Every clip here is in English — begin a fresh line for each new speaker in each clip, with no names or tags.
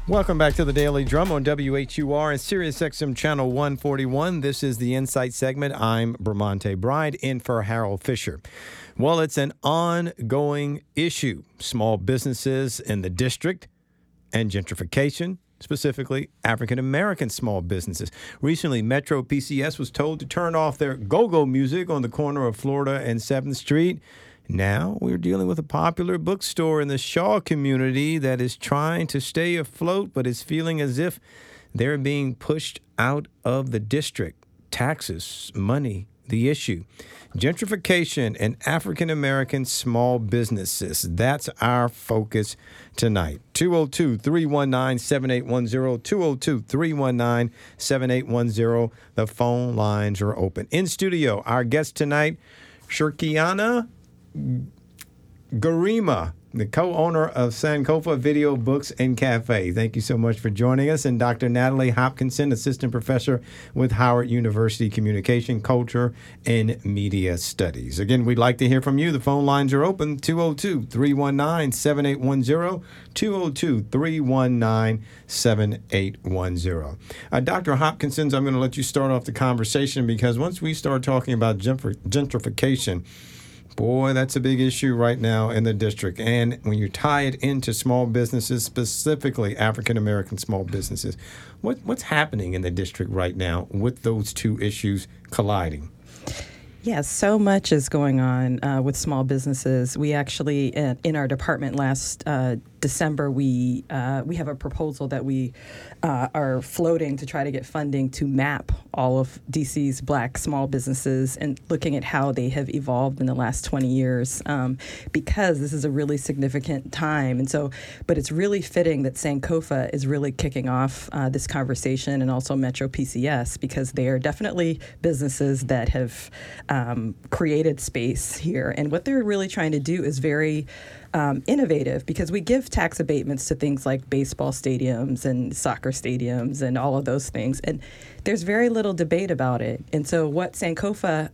Welcome back to the Daily Drum on WHUR and Sirius XM Channel 141. This is the Insight segment. I'm Bramante Bride in for Harold Fisher. Well, it's an ongoing issue. Small businesses in the district and gentrification, specifically African-American small businesses. Recently, Metro PCS was told to turn off their go-go music on the corner of Florida and 7th Street. Now we're dealing with a popular bookstore in the Shaw community that is trying to stay afloat, but is feeling as if they're being pushed out of the district. Taxes, money, the issue. Gentrification and African-American small businesses. That's our focus tonight. 202-319-7810, 202-319-7810. The phone lines are open. In studio, our guest tonight, Shirkiana Garima, the co-owner of Sankofa Video Books and Cafe. Thank you so much for joining us. And Dr. Natalie Hopkinson, assistant professor with Howard University Communication, Culture, and Media Studies. Again, we'd like to hear from you. The phone lines are open, 202-319-7810, 202-319-7810. Dr. Hopkinson, I'm going to let you start off the conversation because once we start talking about gentrification, boy, that's a big issue right now in the district. And when you tie it into small businesses, specifically African-American small businesses, what's happening in the district right now with those two issues colliding?
Yeah, so much is going on with small businesses. We actually, in our department last December, we have a proposal that we are floating to try to get funding to map all of DC's Black small businesses and looking at how they have evolved in the last 20 years because this is a really significant time. And so, but it's really fitting that Sankofa is really kicking off this conversation and also Metro PCS because they are definitely businesses that have created space here. And what they're really trying to do is very innovative because we give tax abatements to things like baseball stadiums and soccer stadiums and all of those things. And there's very little debate about it. And so what Sankofa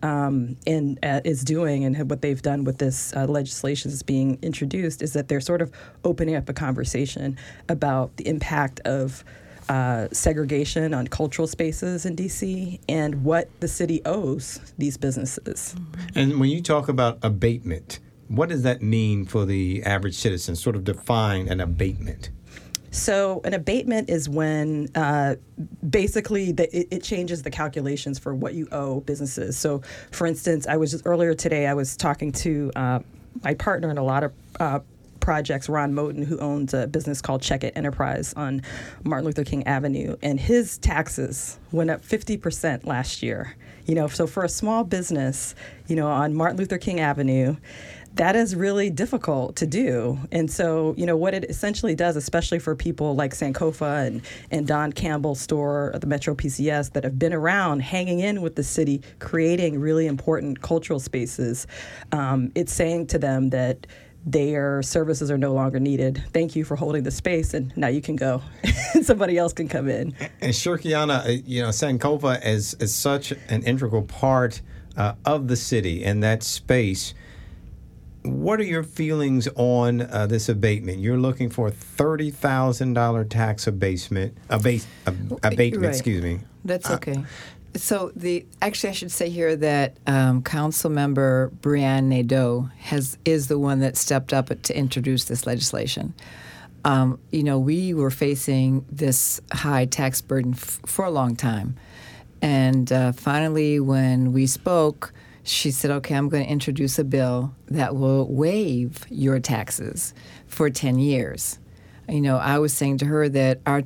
is doing and what they've done with this legislation that's being introduced is that they're sort of opening up a conversation about the impact of segregation on cultural spaces in D.C. and what the city owes these businesses.
And when you talk about abatement, what does that mean for the average citizen? Sort of define an abatement.
So an abatement is when basically it changes the calculations for what you owe businesses. So, for instance, earlier today I was talking to my partner in a lot of projects, Ron Moten, who owns a business called Check It Enterprise on Martin Luther King Avenue, and his taxes went up 50% last year. So for a small business, on Martin Luther King Avenue, that is really difficult to do. And so, what it essentially does, especially for people like Sankofa and Don Campbell's store at the Metro PCS that have been around hanging in with the city, creating really important cultural spaces, it's saying to them that their services are no longer needed. Thank you for holding the space, and now you can go. Somebody else can come in.
And Shirkiana, Sankofa is such an integral part of the city and that space. What are your feelings on this abatement? You're looking for a $30,000 tax abatement.
Right.
Excuse me.
That's okay. So actually, I should say here that Council Member Brianne Nadeau is the one that stepped up to introduce this legislation. We were facing this high tax burden for a long time, and finally, when we spoke, she said, "Okay, I'm going to introduce a bill that will waive your taxes for 10 years." I was saying to her that our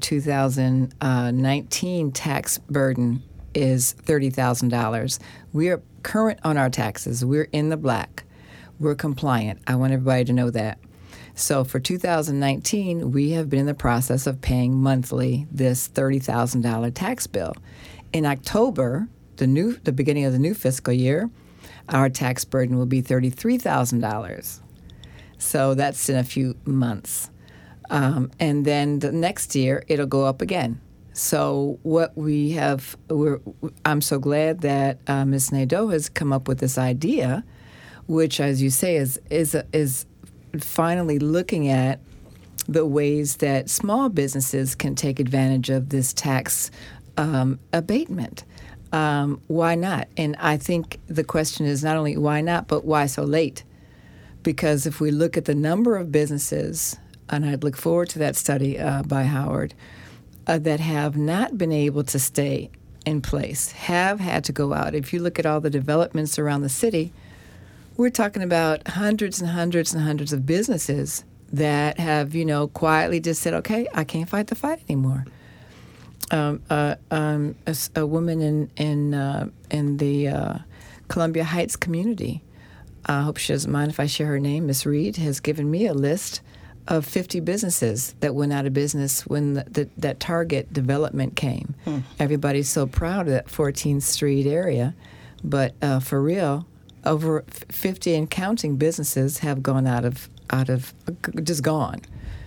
2019 tax burden is $30,000. We are current on our taxes. We're in the black. We're compliant. I want everybody to know that. So for 2019, we have been in the process of paying monthly this $30,000 tax bill. In October, the beginning of the new fiscal year, our tax burden will be $33,000. So that's in a few months. And then the next year, it'll go up again. So what we have, I'm so glad that Ms. Nadeau has come up with this idea, which, as you say, is finally looking at the ways that small businesses can take advantage of this tax abatement. Why not? And I think the question is not only why not, but why so late? Because if we look at the number of businesses, and I'd look forward to that study by Howard, that have not been able to stay in place, have had to go out. If you look at all the developments around the city, we're talking about hundreds and hundreds and hundreds of businesses that have, quietly just said, okay, I can't fight the fight anymore. A woman in the Columbia Heights community, I hope she doesn't mind if I share her name, Miss Reed, has given me a list of 50 businesses that went out of business when that Target development came. Everybody's so proud of that 14th Street area, but for real, over 50 and counting businesses have gone out of just gone.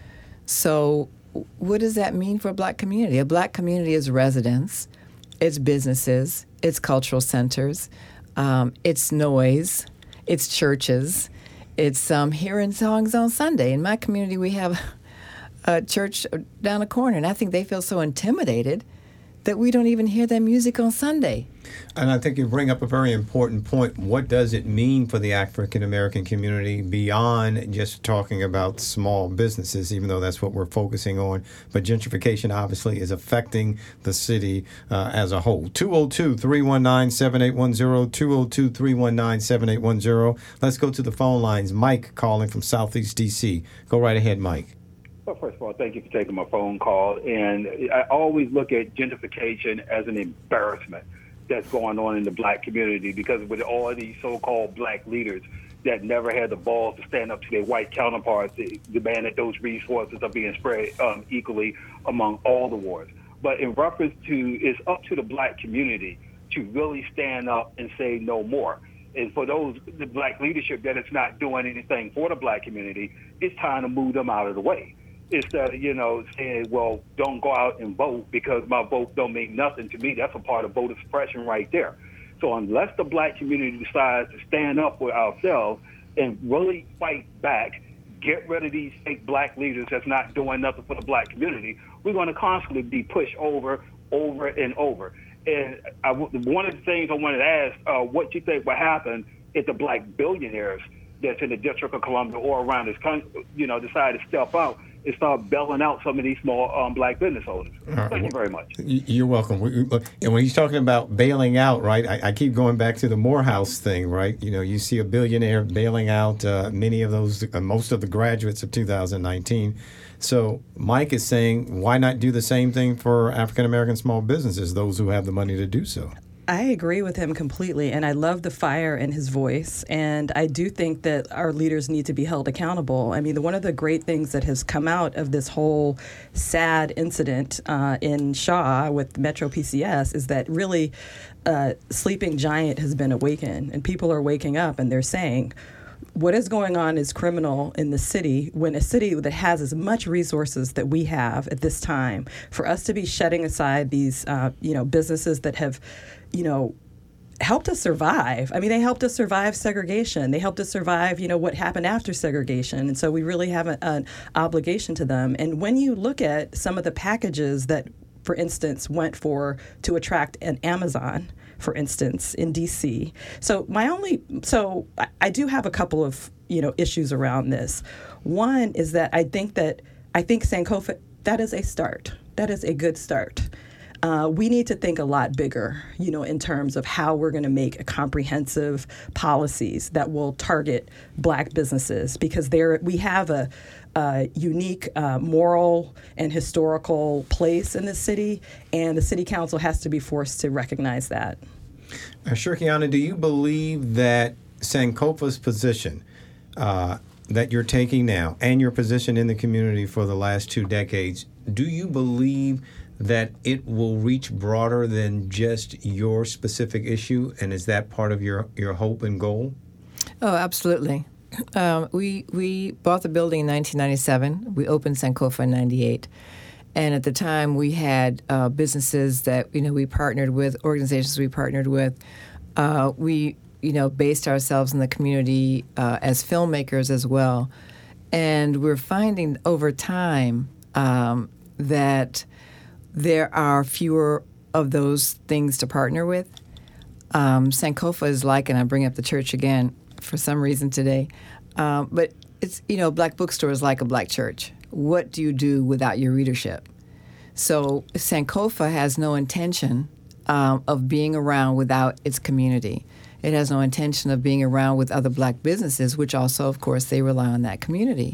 So what does that mean for a black community? A black community is residents, it's businesses, it's cultural centers, it's noise, it's churches, it's hearing songs on Sunday. In my community, we have a church down the corner, and I think they feel so intimidated that we don't even hear their music on Sunday.
And I think you bring up a very important point. What does it mean for the African American community beyond just talking about small businesses, even though that's what we're focusing on? But gentrification obviously is affecting the city as a whole. 202-319-7810, 202-319-7810. Let's go to the phone lines. Mike calling from Southeast D.C. Go right ahead, Mike.
Well, first of all, thank you for taking my phone call. And I always look at gentrification as an embarrassment that's going on in the black community, because with all these so-called black leaders that never had the balls to stand up to their white counterparts, they demand that those resources are being spread equally among all the wards. But in reference to, it's up to the black community to really stand up and say no more. And for the black leadership that is not doing anything for the black community, it's time to move them out of the way. Instead of, saying, well, don't go out and vote because my vote don't mean nothing to me. That's a part of voter suppression right there. So unless the black community decides to stand up for ourselves and really fight back, get rid of these fake black leaders that's not doing nothing for the black community, we're going to constantly be pushed over and over. And one of the things I wanted to ask, what you think will happen if the black billionaires that's in the District of Columbia or around this country, decide to step out and start bailing out some of these small black business owners. Thank you very much.
You're welcome. And when he's talking about bailing out, right, I keep going back to the Morehouse thing, right? You see a billionaire bailing out many of those, most of the graduates of 2019. So Mike is saying, why not do the same thing for African-American small businesses, those who have the money to do so?
I agree with him completely, and I love the fire in his voice, and I do think that our leaders need to be held accountable. I mean, one of the great things that has come out of this whole sad incident in Shaw with Metro PCS is that really sleeping giant has been awakened, and people are waking up, and they're saying, what is going on is criminal in the city, when a city that has as much resources that we have at this time, for us to be shutting aside these, businesses that have, helped us survive. I mean, they helped us survive segregation. They helped us survive, what happened after segregation. And so we really have an obligation to them. And when you look at some of the packages that, for instance, went to attract an Amazon, for instance, in D.C. So I do have a couple of, issues around this. One is that I think Sankofa, that is a start. That is a good start. We need to think a lot bigger, in terms of how we're going to make comprehensive policies that will target black businesses, because we have a unique moral and historical place in the city, and the city council has to be forced to recognize that.
Shirkiana, do you believe that Sankofa's position that you're taking now and your position in the community for the last 2 decades, do you believe that it will reach broader than just your specific issue? And is that part of your hope and goal?
Oh, absolutely. We bought the building in 1997. We opened Sankofa in 98. And at the time, we had businesses that, we partnered with, organizations we partnered with. We, based ourselves in the community as filmmakers as well. And we're finding over time that there are fewer of those things to partner with. Sankofa is like, and I bring up the church again for some reason today, but it's, Black Bookstore is like a Black church. What do you do without your readership? So Sankofa has no intention of being around without its community. It has no intention of being around with other Black businesses, which also, of course, they rely on that community.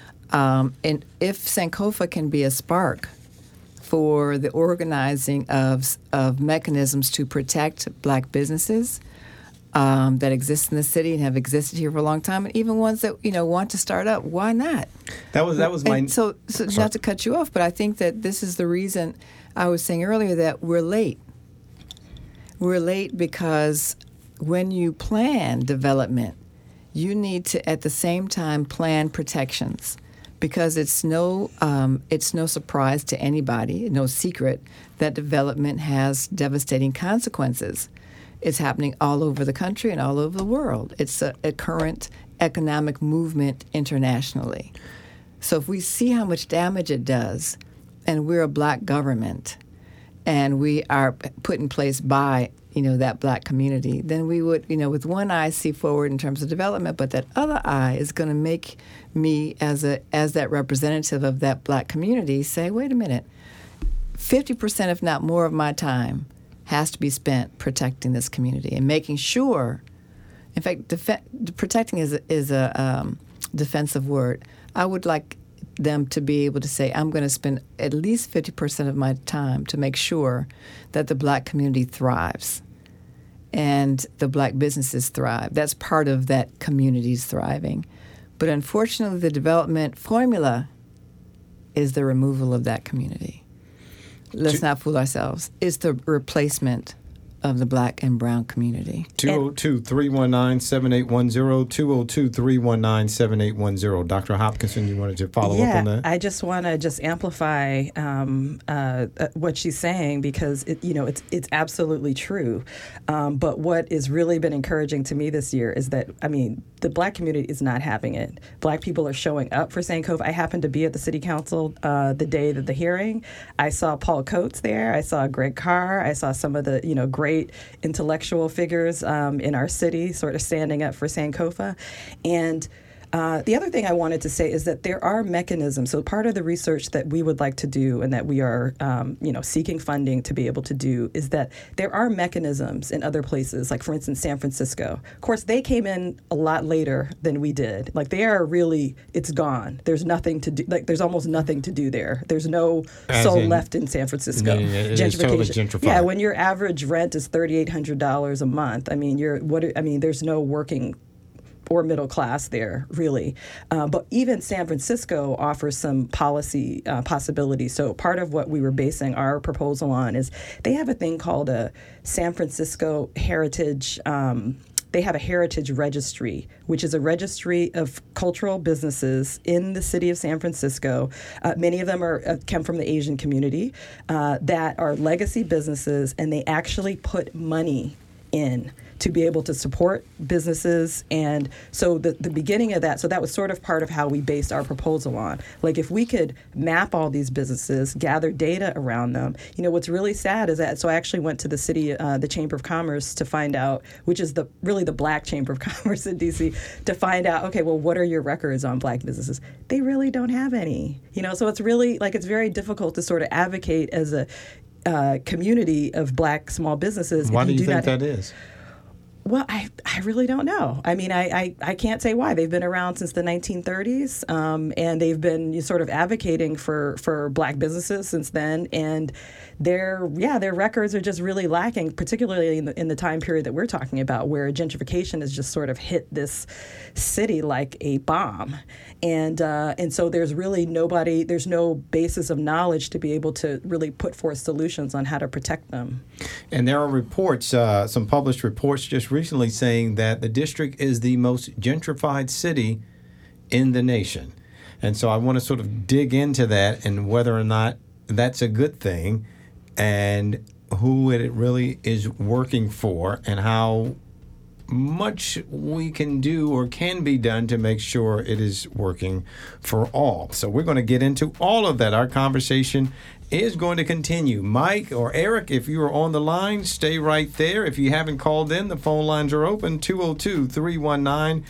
And if Sankofa can be a spark for the organizing of mechanisms to protect Black businesses that exist in the city and have existed here for a long time, and even ones that want to start up, why not?
That was my.
So not to cut you off, but I think that this is the reason I was saying earlier that we're late. We're late because when you plan development, you need to at the same time plan protections, because it's no surprise to anybody, no secret that development has devastating consequences. It's happening all over the country and all over the world. It's a current economic movement internationally. So if we see how much damage it does, and we're a Black government, and we are put in place by that Black community, then we would, with one eye see forward in terms of development, but that other eye is going to make me, as that representative of that Black community, say, wait a minute, 50%, if not more, of my time has to be spent protecting this community and making sure. In fact, protecting is a defensive word. I would like them to be able to say, I'm going to spend at least 50% of my time to make sure that the Black community thrives and the Black businesses thrive. That's part of that community's thriving. But unfortunately, the development formula is the removal of that community. Let's not fool ourselves. It's the replacement of the Black and brown community.
202-319-7810, 202-319-7810. Dr. Hopkinson, you wanted to follow up on that?
I just want to amplify what she's saying, because it's absolutely true. But what has really been encouraging to me this year is that, the Black community is not having it. Black people are showing up for Sankofa. I happened to be at the city council the day of the hearing. I saw Paul Coates there. I saw Greg Carr. I saw some of the great intellectual figures in our city sort of standing up for Sankofa. And the other thing I wanted to say is that there are mechanisms. So part of the research that we would like to do, and that we are, seeking funding to be able to do, is that there are mechanisms in other places, like for instance, San Francisco. Of course, they came in a lot later than we did. Like they are really, it's gone. There's nothing to do. Like there's almost nothing to do there. There's no soul left in San Francisco.
It is totally gentrified.
Yeah, when your average rent is $3,800 a month, there's no working or middle class there, really. But even San Francisco offers some policy possibilities. So part of what we were basing our proposal on is they have a thing called a San Francisco Heritage. They have a heritage registry, which is a registry of cultural businesses in the city of San Francisco. Many of them come from the Asian community that are legacy businesses, and they actually put money in to be able to support businesses. And so the beginning of that, so that was sort of part of how we based our proposal on. Like if we could map all these businesses, gather data around them, what's really sad is that, so I actually went to the city, the Chamber of Commerce to find out, which is really the Black Chamber of Commerce in DC, to find out, okay, well, what are your records on Black businesses? They really don't have any, so it's really it's very difficult to sort of advocate as a community of Black small businesses.
Why do you think that is?
Well, I really don't know. I can't say why. They've been around since the 1930s, and they've been sort of advocating for Black businesses since then. And their records are just really lacking, particularly in the time period that we're talking about, where gentrification has just sort of hit this city like a bomb. And so there's really there's no basis of knowledge to be able to really put forth solutions on how to protect them.
And there are reports, some published reports just recently saying that the district is the most gentrified city in the nation. And so I want to sort of dig into that and whether or not that's a good thing and who it really is working for and how much we can do or can be done to make sure it is working for all. So we're going to get into all of that. Our conversation is going to continue. Mike or Eric, if you are on the line, stay right there. If you haven't called in, the phone lines are open, 202-319-7810,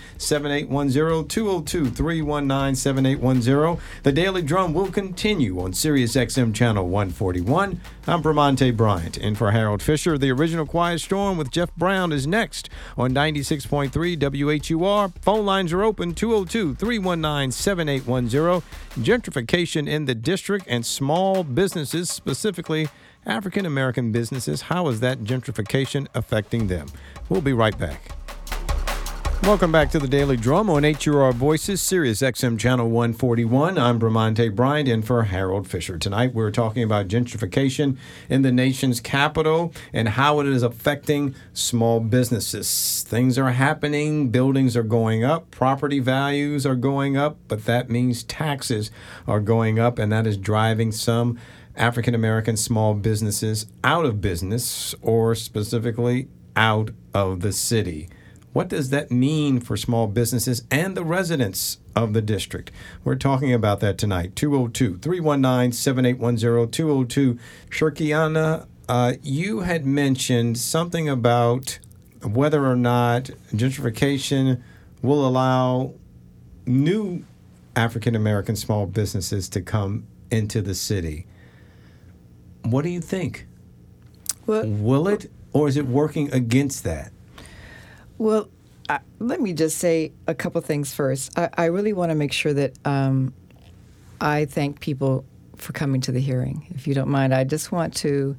202-319-7810. The Daily Drum will continue on Sirius XM Channel 141. I'm Bramante Bryant, in for Harold Fisher. The Original Quiet Storm with Jeff Brown is next on 96.3 WHUR. Phone lines are open, 202-319-7810. Gentrification in the district and small businesses, specifically African-American businesses. How is that gentrification affecting them? We'll be right back. Welcome back to the Daily Drum on HUR Voices, Sirius XM Channel 141. I'm Bramante Bryant, in for Harold Fisher. Tonight we're talking about gentrification in the nation's capital and how it is affecting small businesses. Things are happening, buildings are going up, property values are going up, but that means taxes are going up, and that is driving some African-American small businesses out of business, or specifically out of the city. What does that mean for small businesses and the residents of the district? We're talking about that tonight. 202-319-7810, 202. Shirkiana, you had mentioned something about whether or not gentrification will allow new African-American small businesses to come into the city. What do you think? Will it, or is it working against that?
Well, let me just say a couple things first. I really want to make sure that I thank people for coming to the hearing. If you don't mind, I just want to,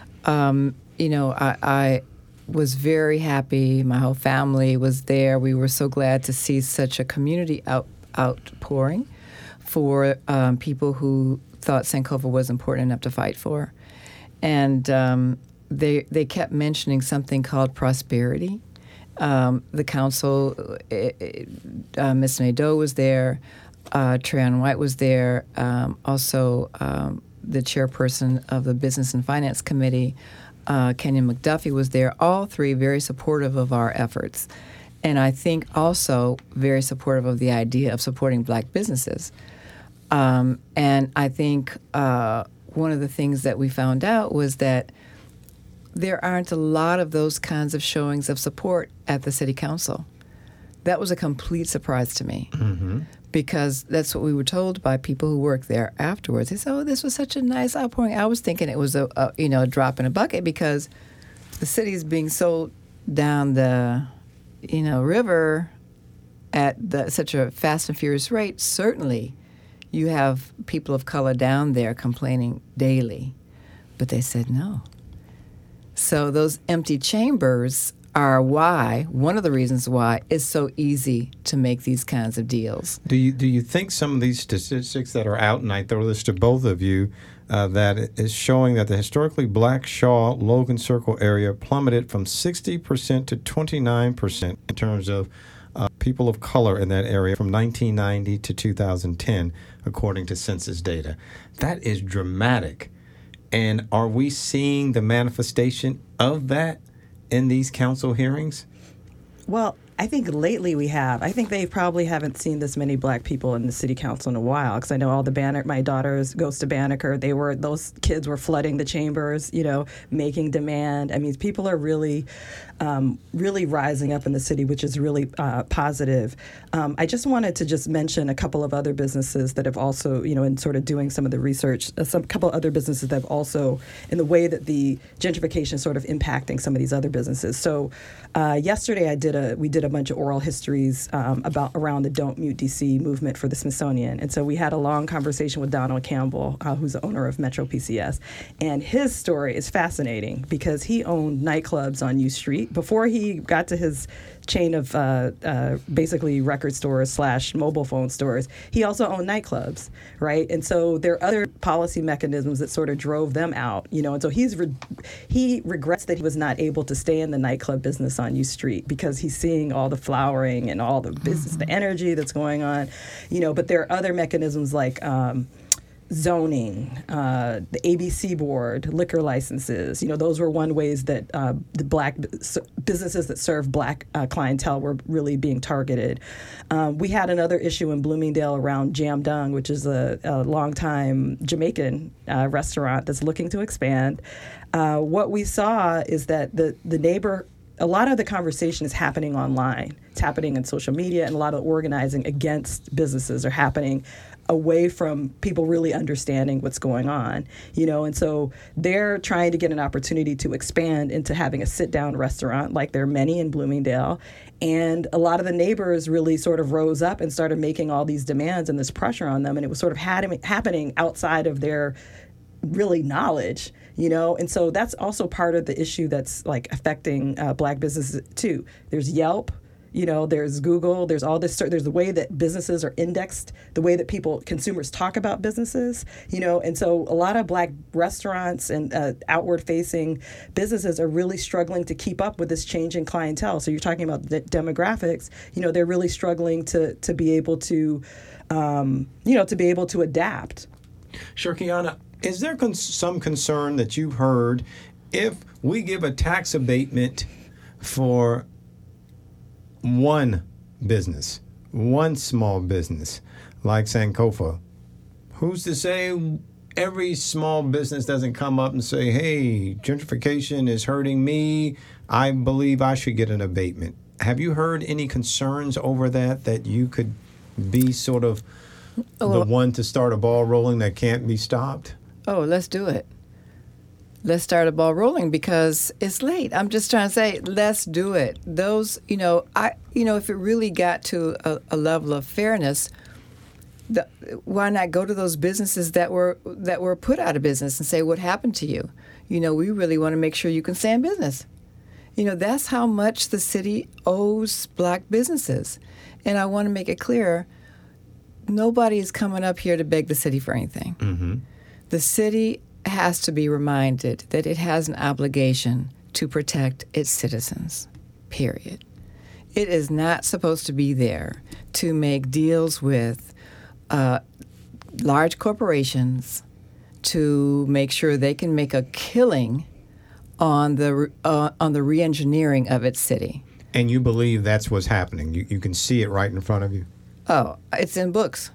I was very happy. My whole family was there. We were so glad to see such a community outpouring for people who thought Sankofa was important enough to fight for. And they kept mentioning something called prosperity. The council, Ms. Nadeau was there, Treon White was there, also the chairperson of the Business and Finance Committee, Kenyon McDuffie was there, all three very supportive of our efforts. And I think also very supportive of the idea of supporting black businesses. And I think one of the things that we found out was that there aren't a lot of those kinds of showings of support at the city council. That was a complete surprise to me, because that's what we were told by people who worked there afterwards. They said, "Oh, this was such a nice outpouring." I was thinking it was a drop in a bucket, because the city is being sold down the river at such a fast and furious rate. Certainly, you have people of color down there complaining daily, but they said no. So those empty chambers are one of the reasons why it's so easy to make these kinds of deals.
Do you think some of these statistics that are out, and I throw this to both of you, that is showing that the historically black Shaw Logan Circle area plummeted from 60% to 29% in terms of people of color in that area from 1990 to 2010, according to census data? That is dramatic. And are we seeing the manifestation of that in these council hearings?
Well, I think lately we have. I think they probably haven't seen this many black people in the city council in a while, because I know all my daughters goes to Banneker. Those kids were flooding the chambers, making demand. I mean, people are really rising up in the city, which is really positive. I just wanted to just mention a couple of other businesses that have also, in sort of doing some of the research, couple other businesses that have also, in the way that the gentrification is sort of impacting some of these other businesses. So yesterday we did a bunch of oral histories around the Don't Mute DC movement for the Smithsonian. And so we had a long conversation with Donald Campbell, who's the owner of Metro PCS. And his story is fascinating, because he owned nightclubs on U Street. Before he got to his chain of basically record stores / mobile phone stores, he also owned nightclubs, right? And so there are other policy mechanisms that sort of drove them out, and so he regrets that he was not able to stay in the nightclub business on U Street, because he's seeing all the flowering and all the business, the energy that's going on, but there are other mechanisms like zoning, the ABC board, liquor licenses. Those were one ways that the black businesses that serve black clientele were really being targeted. We had another issue in Bloomingdale around Jam Dung, which is a longtime Jamaican restaurant that's looking to expand. What we saw is that the neighbor. A lot of the conversation is happening online. It's happening in social media, and a lot of organizing against businesses are happening away from people really understanding what's going on, and so they're trying to get an opportunity to expand into having a sit-down restaurant, like there are many in Bloomingdale. And a lot of the neighbors really sort of rose up and started making all these demands and this pressure on them, and it was sort of happening outside of their really knowledge, and so that's also part of the issue that's like affecting black businesses too. There's Yelp, there's Google, there's all this, there's the way that businesses are indexed, the way that consumers talk about businesses, and so a lot of black restaurants and outward facing businesses are really struggling to keep up with this changing clientele. So you're talking about the demographics, they're really struggling to be able to, to be able to adapt.
Sure, Kiana. Is there some concern that you've heard if we give a tax abatement for one business, one small business like Sankofa, who's to say every small business doesn't come up and say, hey, gentrification is hurting me, I believe I should get an abatement? Have you heard any concerns over that you could be sort of the one to start a ball rolling that can't be stopped?
Oh, let's do it. Let's start a ball rolling because it's late. I'm just trying to say, let's do it. Those, if it really got to a level of fairness, why not go to those businesses that were put out of business and say, what happened to you? We really want to make sure you can stay in business. That's how much the city owes black businesses. And I want to make it clear, nobody is coming up here to beg the city for anything. Mm-hmm. The city has to be reminded that it has an obligation to protect its citizens, period. It is not supposed to be there to make deals with large corporations to make sure they can make a killing on the re-engineering of its city.
And you believe that's what's happening? You can see it right in front of you?
Oh, it's in books.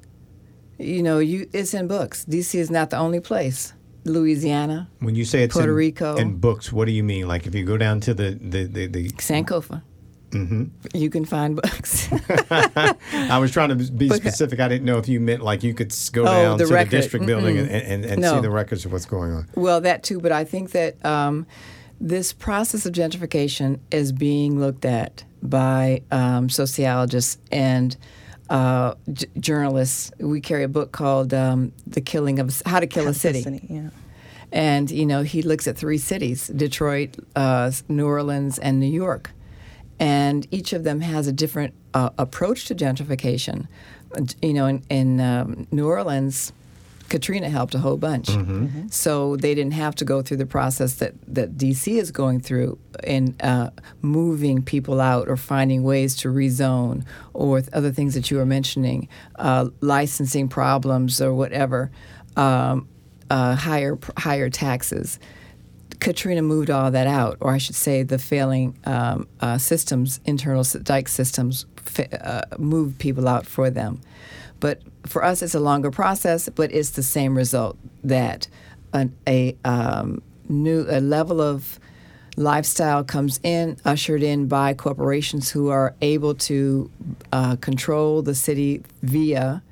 It's in books. D.C. is not the only place. Louisiana,
when you say it's
Puerto Rico,
in books, what do you mean? Like if you go down to the
Sankofa, mm-hmm. You can find books.
I was trying to be specific. I didn't know if you meant like you could go down to the district building and see the records of what's going on.
Well, that too, but I think that this process of gentrification is being looked at by sociologists and journalists. We carry a book called "The Killing of How to Kill a City."
Yeah.
And he looks at 3 cities: Detroit, New Orleans, and New York. And each of them has a different approach to gentrification. In New Orleans, Katrina helped a whole bunch. Mm-hmm. So they didn't have to go through the process that D.C. is going through in moving people out or finding ways to rezone or other things that you were mentioning, licensing problems or whatever, higher taxes. Katrina moved all that out, or I should say the failing systems, internal dike systems, moved people out for them. But for us, it's a longer process, but it's the same result, that a level of lifestyle comes in, ushered in by corporations who are able to control the city via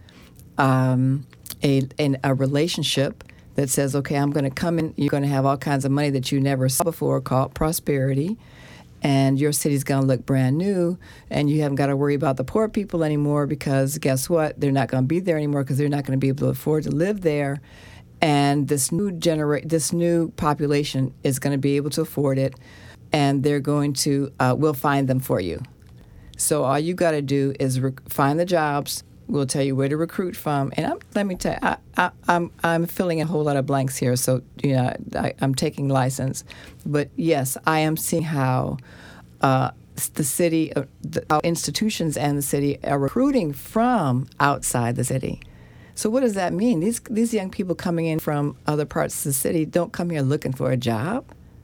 a relationship that says, okay, I'm going to come in, you're going to have all kinds of money that you never saw before called prosperity, and your city's going to look brand new, and you haven't got to worry about the poor people anymore because guess what? They're not going to be there anymore because they're not going to be able to afford to live there. And this new population is going to be able to afford it, and they're going to, we'll find them for you. So all you got to do is find the jobs. We'll tell you where to recruit from. And let me tell you, I'm filling a whole lot of blanks here, so I'm taking license. But yes, I am seeing how the city, our institutions and the city are recruiting from outside the city. So what does that mean? These young people coming in from other parts of the city don't come here looking for a job.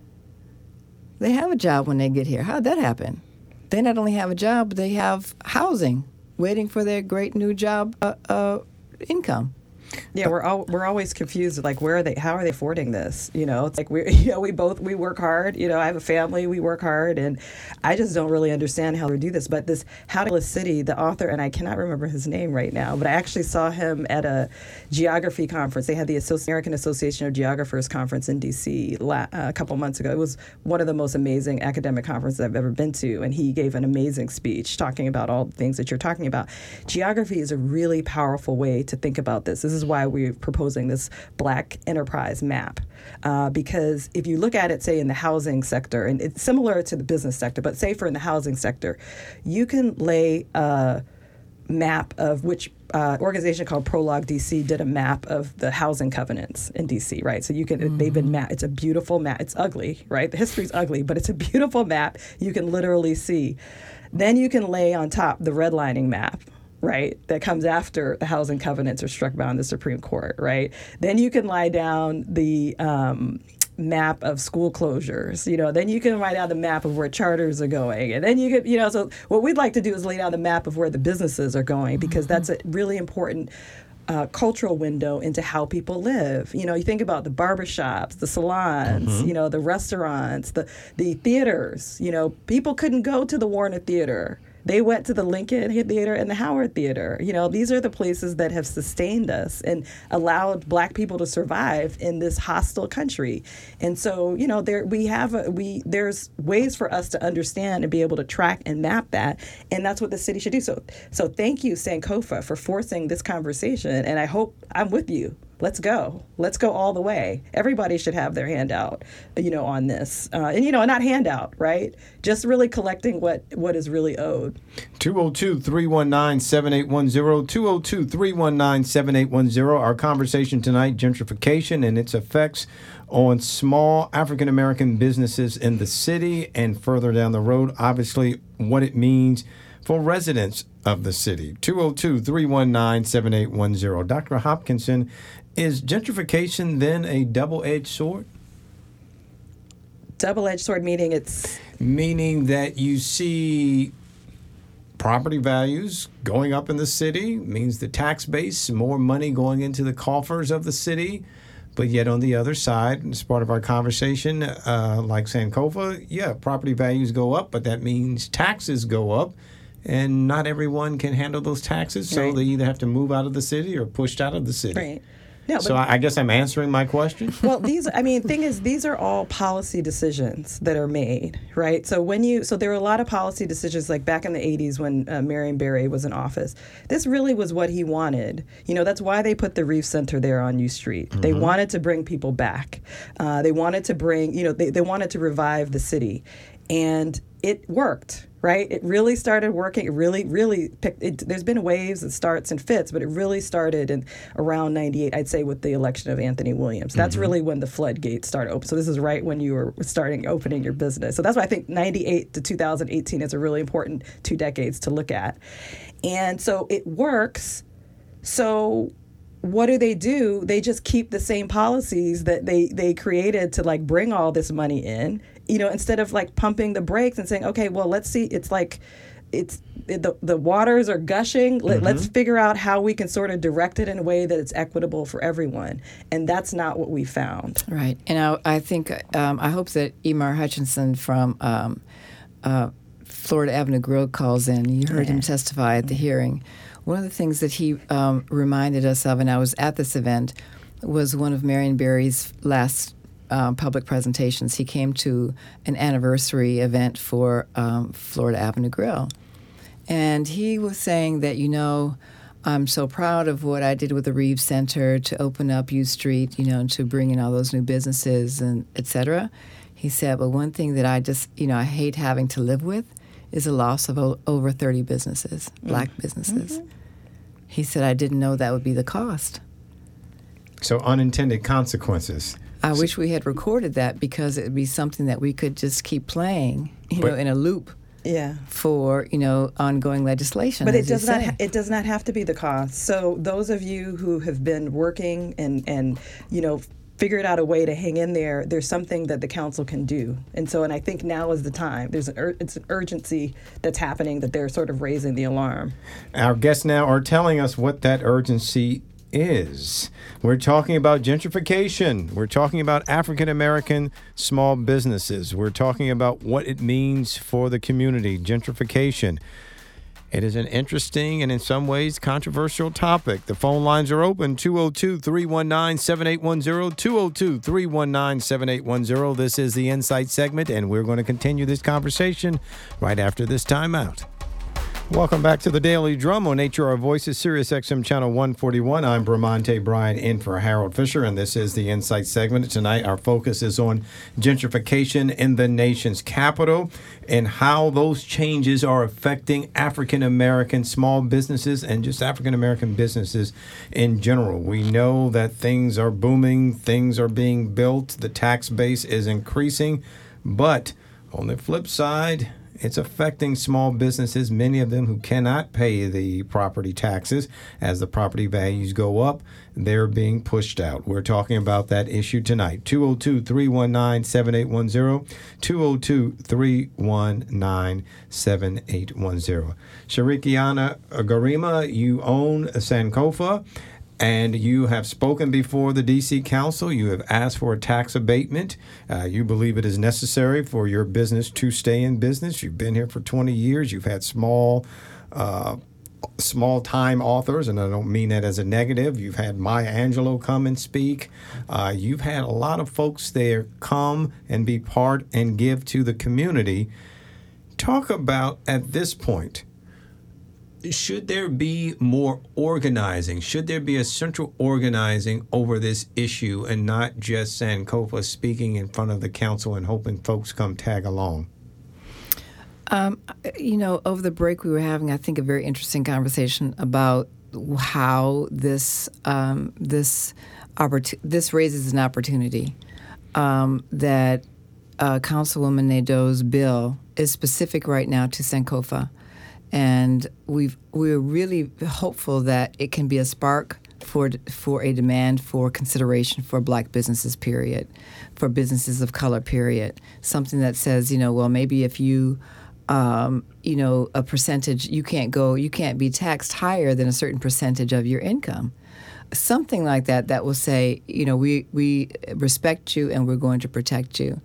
They have a job when they get here. How'd that happen? They not only have a job, but they have housing waiting for their great new job income.
Yeah, we're always confused. Like, where are they? How are they affording this? It's like we work hard. I have a family. We work hard, and I just don't really understand how they do this. But this Housing City, the author, and I cannot remember his name right now, but I actually saw him at a geography conference. They had the American Association of Geographers conference in D.C. A couple months ago. It was one of the most amazing academic conferences I've ever been to, and he gave an amazing speech talking about all the things that you're talking about. Geography is a really powerful way to think about this. This is why we're proposing this Black enterprise map. Because if you look at it, say, in the housing sector, and it's similar to the business sector, but say for in the housing sector, you can lay a map of which organization called Prologue DC did a map of the housing covenants in DC, right? So you can, they've been mapped. It's a beautiful map. It's ugly, right? The history's ugly, but it's a beautiful map you can literally see. Then you can lay on top the redlining map, right, that comes after the housing covenants are struck down in the Supreme Court, right? Then you can lie down the map of school closures, then you can write out the map of where charters are going. And then you could, so what we'd like to do is lay down the map of where the businesses are going, because that's a really important cultural window into how people live. You think about the barbershops, the salons, the restaurants, the theaters. People couldn't go to the Warner Theater. They went to the Lincoln Theater and the Howard Theater. These are the places that have sustained us and allowed Black people to survive in this hostile country. And so, there's ways for us to understand and be able to track and map that, and that's what the city should do. So thank you, Sankofa, for forcing this conversation, and I hope I'm with you. Let's go all the way. Everybody should have their hand out, on this. And not handout, right? Just really collecting what is really owed.
202-319-7810, 202-319-7810. Our conversation tonight, gentrification and its effects on small African-American businesses in the city, and further down the road, obviously, what it means for residents of the city. 202-319-7810. Dr. Hopkinson, is gentrification then a double-edged sword?
Double-edged sword meaning it's...
Meaning that you see property values going up in the city, means the tax base, more money going into the coffers of the city. But yet on the other side, as part of our conversation, like Sankofa, property values go up, but that means taxes go up. And not everyone can handle those taxes, so they either have to move out of the city or pushed out of the city.
Right. No,
so I guess I'm answering my question.
Well, thing is, these are all policy decisions that are made, right? So there were a lot of policy decisions, like back in the 80s when Marion Barry was in office. This really was what he wanted. That's why they put the Reeve Center there on U Street. They wanted to bring people back. They wanted to bring, they wanted to revive the city. And it worked, right? It really started working. It really picked. There's been waves and starts and fits, but it really started in around 98, I'd say, with the election of Anthony Williams. That's really when the floodgates started open. So this is right when you were opening your business. So that's why I think 98 to 2018 is a really important 2 decades to look at. And so it works. So what do? They just keep the same policies that they created to bring all this money in, instead of pumping the brakes and saying, okay, well, let's see. It's the waters are gushing. Let's figure out how we can sort of direct it in a way that it's equitable for everyone. And that's not what we found.
Right. And I think, I hope that Emar Hutchinson from Florida Avenue Grill calls in. You heard him testify at the hearing. One of the things that he reminded us of, and I was at this event, was one of Marion Barry's last public presentations. He came to an anniversary event for Florida Avenue Grill. And he was saying that, I'm so proud of what I did with the Reeve Center to open up U Street, and to bring in all those new businesses and et cetera. He said, but one thing that I just, I hate having to live with is a loss of over 30 businesses, Black businesses. He said, I didn't know that would be the cost.
So unintended consequences.
I wish we had recorded that, because it would be something that we could just keep playing, in a loop. for ongoing legislation.
But it does not. It does not have to be the cost. So those of you who have been working and figured out a way to hang in there, there's something that the council can do. And I think now is the time. It's an urgency that's happening that they're sort of raising the alarm.
Our guests now are telling us what that urgency is. We're talking about gentrification. We're talking about African American small businesses. We're talking about what it means for the community, gentrification. It is an interesting and in some ways controversial topic. The phone lines are open, 202-319-7810, 202-319-7810. This is the Insight segment, and we're going to continue this conversation right after this timeout. Welcome back to the Daily Drum on HRR Voices, Sirius XM Channel 141. I'm Bramante Bryant in for Harold Fisher, and this is the Insight segment. Tonight, our focus is on gentrification in the nation's capital and how those changes are affecting African American small businesses and just African American businesses in general. We know that things are booming, things are being built, the tax base is increasing, but on the flip side, it's affecting small businesses, many of them who cannot pay the property taxes. As the property values go up, they're being pushed out. We're talking about that issue tonight. 202-319-7810, 202-319-7810. Sharikiana Garima, you own Sankofa, and you have spoken before the D.C. Council. You have asked for a tax abatement. You believe it is necessary for your business to stay in business. You've been here for 20 years. You've had small-time authors, and I don't mean that as a negative. You've had Maya Angelou come and speak. You've had a lot of folks there come and be part and give to the community. Talk about, at this point, should there be more organizing? Should there be a central organizing over this issue and not just Sankofa speaking in front of the council and hoping folks come tag along?
Over the break we were having, I think, a very interesting conversation about how this raises an opportunity that Councilwoman Nadeau's bill is specific right now to Sankofa. And we're really hopeful that it can be a spark for a demand for consideration for Black businesses, period, for businesses of color, period. Something that says, well, maybe if you, a percentage, you can't be taxed higher than a certain percentage of your income. Something like that will say, we respect you and we're going to protect you.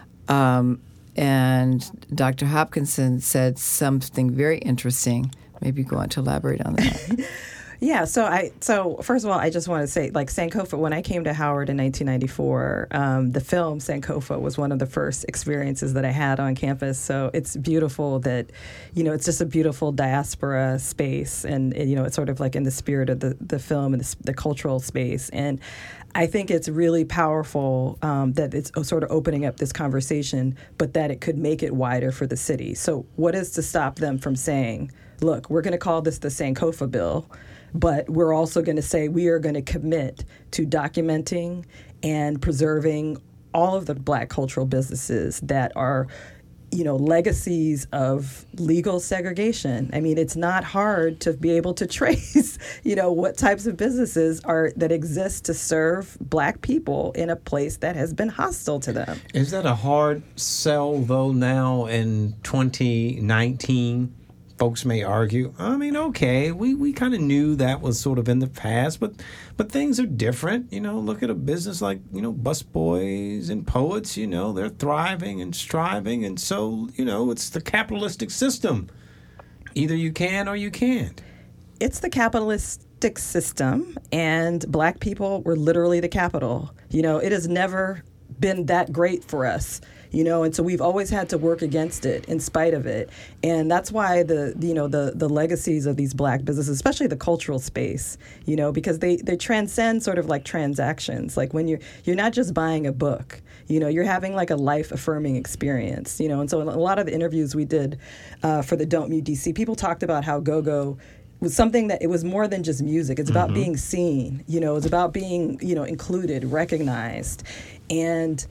And Dr. Hopkinson said something very interesting. Maybe you want to elaborate on that.
Yeah, so first of all, I just want to say, Sankofa, when I came to Howard in 1994, the film Sankofa was one of the first experiences that I had on campus. So it's beautiful that, it's just a beautiful diaspora space. And, it's sort of like in the spirit of the film and the cultural space. And I think it's really powerful that it's sort of opening up this conversation, but that it could make it wider for the city. So what is to stop them from saying, look, we're going to call this the Sankofa bill, but we're also going to say we are going to commit to documenting and preserving all of the Black cultural businesses that are, legacies of legal segregation. I mean, it's not hard to be able to trace, what types of businesses that exist to serve Black people in a place that has been hostile to them.
Is that a hard sell, though, now in 2019? Folks may argue, okay, we kind of knew that was sort of in the past, but things are different. Look at a business like, busboys and poets, they're thriving and striving. And so, it's the capitalistic system. Either you can or you can't.
It's the capitalistic system, and Black people were literally the capital. It has never been that great for us. And so we've always had to work against it in spite of it. And that's why the legacies of these Black businesses, especially the cultural space, because they transcend sort of like transactions. Like when you're not just buying a book, you're having like a life affirming experience, and so in a lot of the interviews we did for the Don't Mute DC, people talked about how go-go was something that it was more than just music. It's about being seen, it's about being, included, recognized. And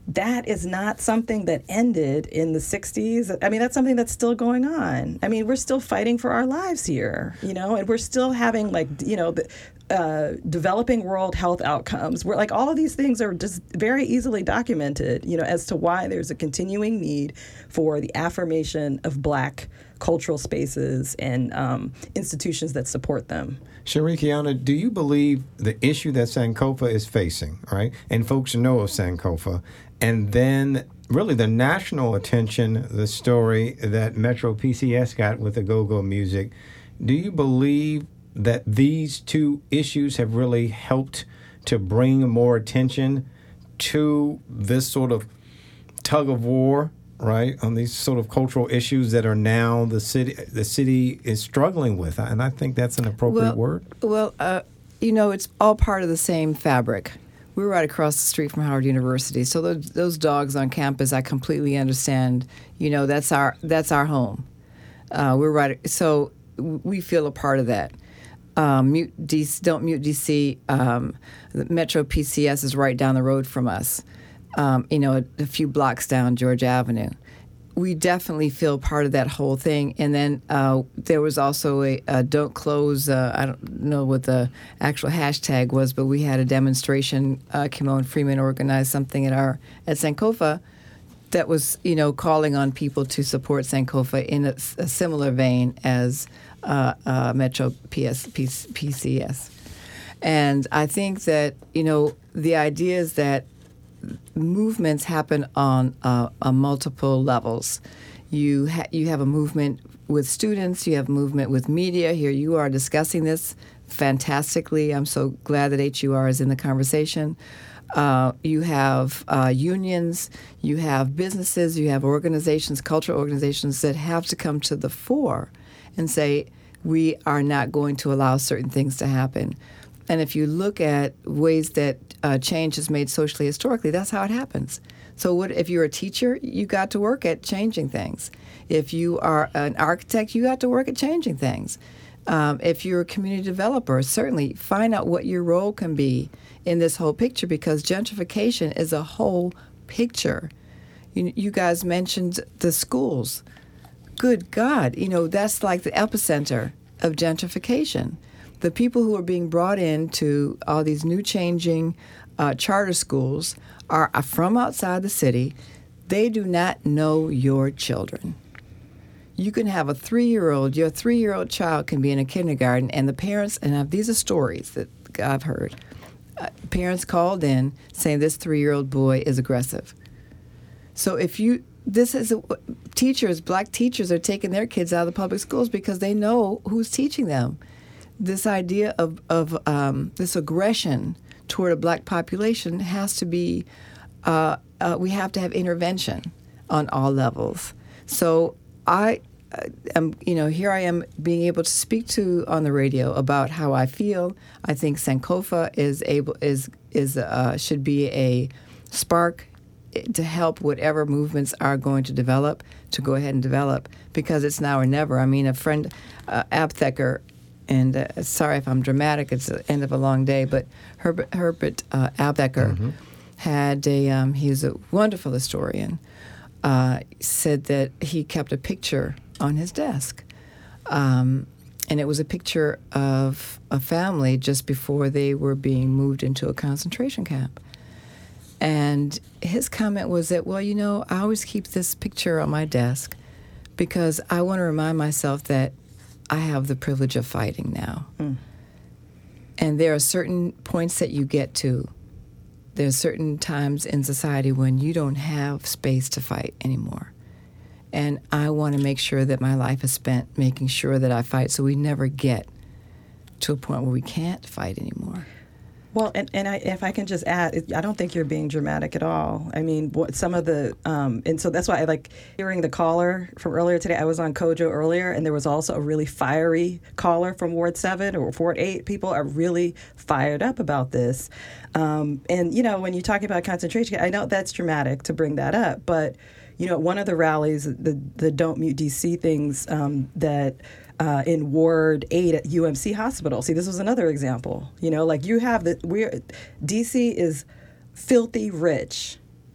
that is not something that ended in the 60s. I mean, that's something that's still going on. I mean, we're still fighting for our lives here, and we're still having developing world health outcomes. Where all of these things are just very easily documented, as to why there's a continuing need for the affirmation of Black cultural spaces and institutions that support them.
Sharikiana, do you believe the issue that Sankofa is facing, right? And folks know of Sankofa, and then really the national attention, the story that Metro PCS got with the go-go music, do you believe that these two issues have really helped to bring more attention to this sort of tug of war, right, on these sort of cultural issues that are now the city is struggling with? And I think that's an appropriate word.
Well, it's all part of the same fabric. We're right across the street from Howard University, so those dogs on campus, I completely understand. That's our home. We're right, so we feel a part of that. Don't Mute DC. Metro PCS is right down the road from us. A few blocks down Georgia Avenue. We definitely feel part of that whole thing. And then there was also a Don't Close, I don't know what the actual hashtag was, but we had a demonstration. Kimon Freeman organized something at Sankofa that was, calling on people to support Sankofa in a similar vein as Metro PCS. And I think that, the idea is that movements happen on multiple levels. You have a movement with students. You have a movement with media. Here you are discussing this fantastically. I'm so glad that HUR is in the conversation. You have unions. You have businesses. You have organizations, cultural organizations that have to come to the fore and say, we are not going to allow certain things to happen. And if you look at ways that change is made socially, historically, that's how it happens. So if you're a teacher, you got to work at changing things. If you are an architect, you got to work at changing things. If you're a community developer, certainly find out what your role can be in this whole picture, because gentrification is a whole picture. You guys mentioned the schools. Good God, that's like the epicenter of gentrification. The people who are being brought into all these new changing charter schools are from outside the city. They do not know your children. You can have your 3-year-old child can be in a kindergarten, and the parents, and these are stories that I've heard, parents called in saying this 3-year-old boy is aggressive. So Black teachers are taking their kids out of the public schools because they know who's teaching them. This idea of this aggression toward a Black population has to be, we have to have intervention on all levels. So I am, here I am being able to speak to on the radio about how I feel. I think Sankofa should be a spark to help whatever movements are going to develop, to go ahead and develop, because it's now or never. I mean, a friend, Abthecker, and sorry if I'm dramatic, it's the end of a long day, but Herbert Abthecker had he's a wonderful historian, said that he kept a picture on his desk. And it was a picture of a family just before they were being moved into a concentration camp. And his comment was that, I always keep this picture on my desk because I want to remind myself that I have the privilege of fighting now. Mm. And there are certain points that you get to. There's certain times in society when you don't have space to fight anymore. And I want to make sure that my life is spent making sure that I fight so we never get to a point where we can't fight anymore.
Well, if I can just add, I don't think you're being dramatic at all. I mean, some of the, and so that's why I like hearing the caller from earlier today. I was on Kojo earlier, and there was also a really fiery caller from Ward 7 or Ward 8. People are really fired up about this. And, when you're talking about concentration, I know that's dramatic to bring that up, but, one of the rallies, the Don't Mute DC things that in Ward 8 at UMC Hospital. See, this was another example. You have DC is filthy rich.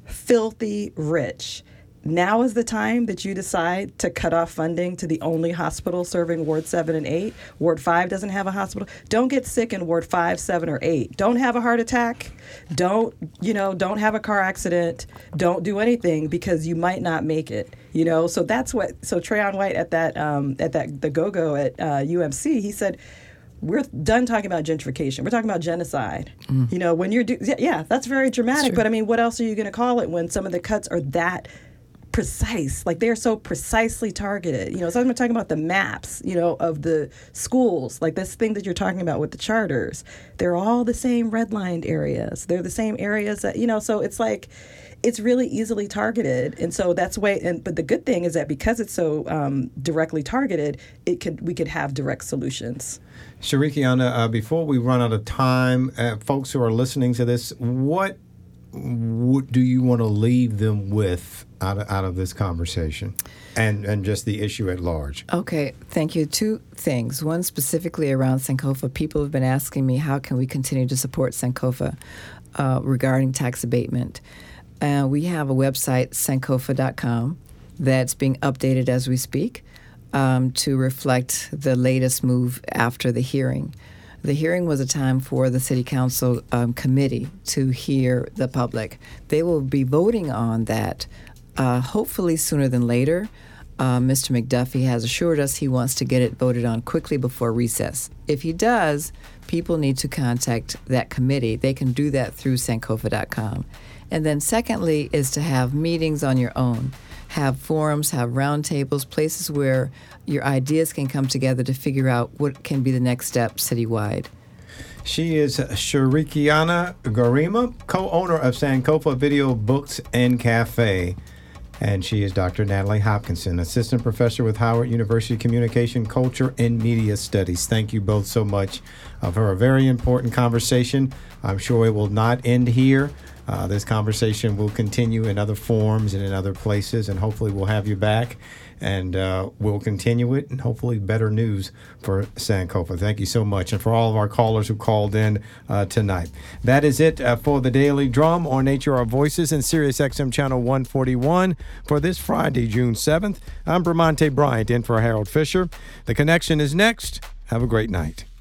filthy rich. Now is the time that you decide to cut off funding to the only hospital serving Ward 7 and 8. Ward 5 doesn't have a hospital. Don't get sick in Ward 5, 7, or 8. Don't have a heart attack. Don't have a car accident. Don't do anything because you might not make it. So that's what. So Trayon White at the Go-Go at UMC, he said, we're done talking about gentrification. We're talking about genocide. When you're that's very dramatic. But I mean, what else are you going to call it when some of the cuts are that precise? Like, they're so precisely targeted. So I'm talking about the maps, of the schools, like this thing that you're talking about with the charters. They're all the same redlined areas. They're the same areas that, so it's like, it's really easily targeted. And so that's but the good thing is that because it's so directly targeted, we could have direct solutions.
Sharikiana, before we run out of time, folks who are listening to this, what do you want to leave them with out of this conversation and just the issue at large?
Okay, thank you. Two things. One specifically around Sankofa. People have been asking me, how can we continue to support Sankofa regarding tax abatement? We have a website, sankofa.com, that's being updated as we speak to reflect the latest move after the hearing. The hearing was a time for the City Council committee to hear the public. They will be voting on that hopefully sooner than later. Mr. McDuffie has assured us he wants to get it voted on quickly before recess. If he does, people need to contact that committee. They can do that through sankofa.com. And then secondly is to have meetings on your own. Have forums, have roundtables, places where your ideas can come together to figure out what can be the next step citywide.
She is Sharikiana Garima, co-owner of Sankofa Video Books and Cafe. And she is Dr. Natalie Hopkinson, assistant professor with Howard University Communication, Culture, and Media Studies. Thank you both so much for a very important conversation. I'm sure it will not end here. This conversation will continue in other forums and in other places, and hopefully we'll have you back, and we'll continue it, and hopefully better news for Sankofa. Thank you so much, and for all of our callers who called in tonight. That is it for the Daily Drum on HR Voices and Sirius XM Channel 141 for this Friday, June 7th. I'm Bramante Bryant in for Harold Fisher. The Connection is next. Have a great night.